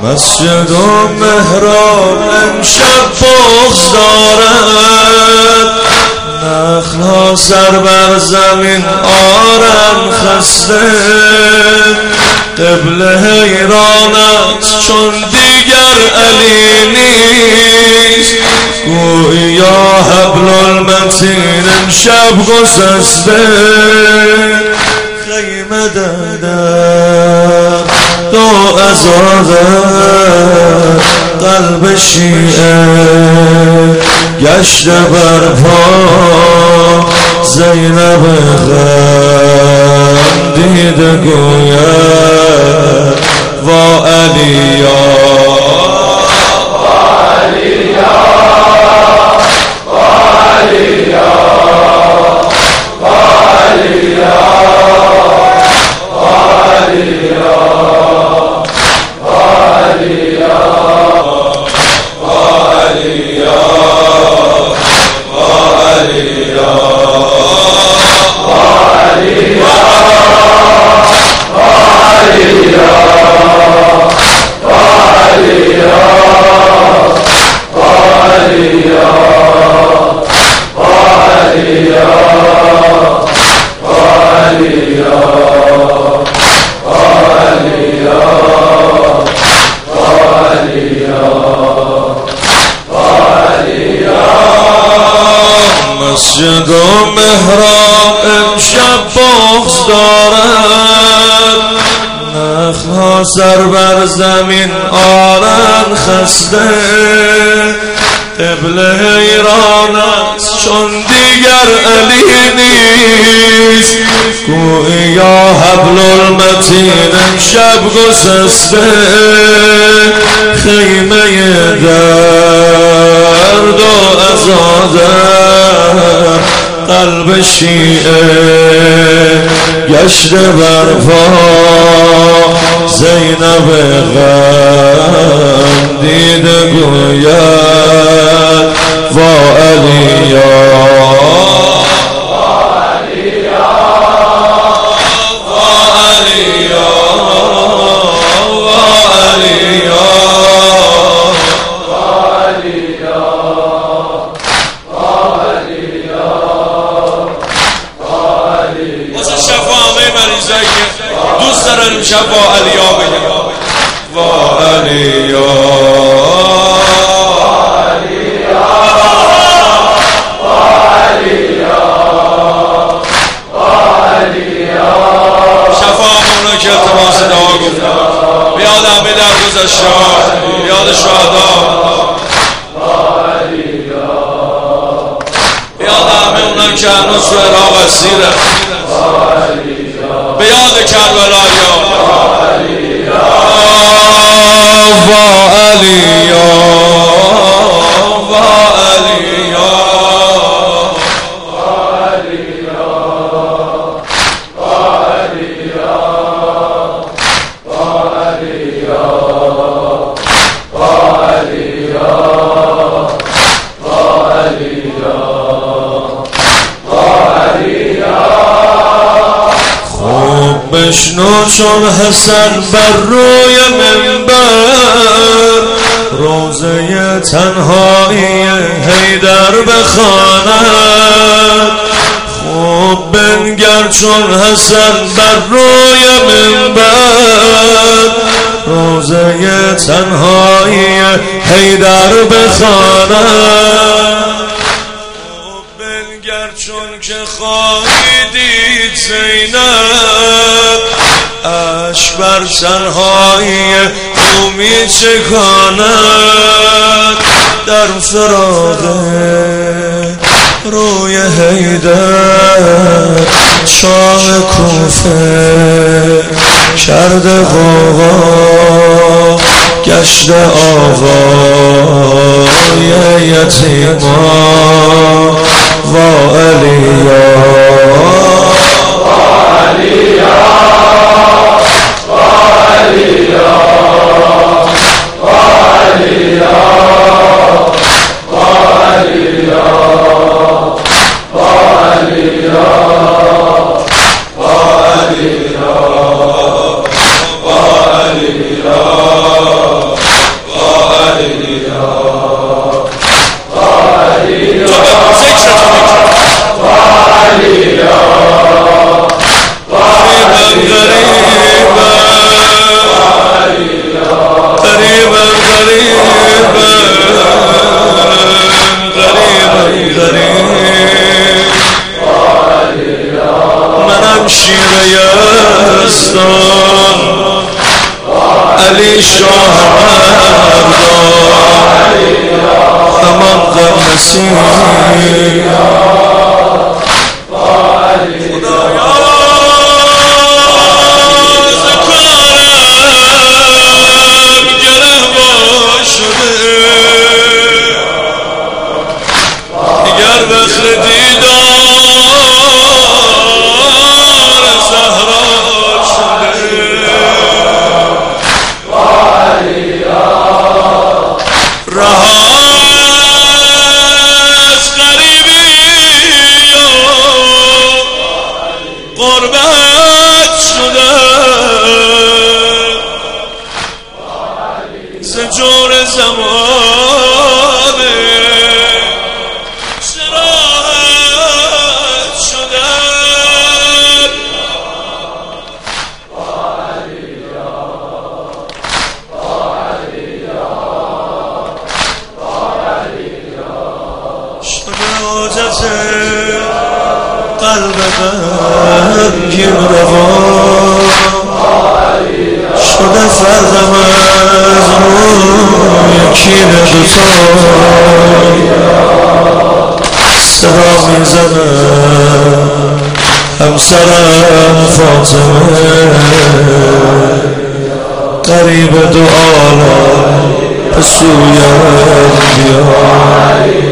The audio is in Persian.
مسجد و محراب امشب بغض دارد، نخل‌ها سر بر زمین آرن خسته. قبله حیرانت چون دیگر علی نیست، گویا حبل المتین امشب گسسته. خیمه در دو ازاده قلب شیعه گشته برپا، زینب غم دیده گوید وا علیا مسجد و محراب امشب بغض دارد، نخل‌ها سر بر زمین آرن خسته. قبله حیرانت چون دیگر علی نیست، گویا حبل المتین امشب گسسته. خیمه درد و ازاده قلب شیعه گشته برپا، زینب غم دیده گوید وا علیا امشب وا علیا بگم وا علیا شفاعمونو که التماس دعا گفتم بیاد همه در گذشته، بیاد شهدا، بیاد همه اونم که هنوز تو عراق اسیره، به یاد کربلا وا علیا وا علیا بشنو چون حسن بر روی منبر روزه تنهایی حیدر بخواند. خوب بنگر چون حسن بر روی منبر روزه تنهایی حیدر بخواند. خوب بنگر چون که خواهی دید زینب اش بر تنهایی او می چکاند. در فراق روی حیدر شاه کوفه کرده غوغا، گشت آقای یتیما وا علیا علیا علی شاه همان قمسی قربت شده زجور زمانه شراحت شده شده حاجت قلب غمگین روا شده فردم از روی کین دوتا صدا میزنم همسرم فاطمه قریب دو عالم به سویم بیا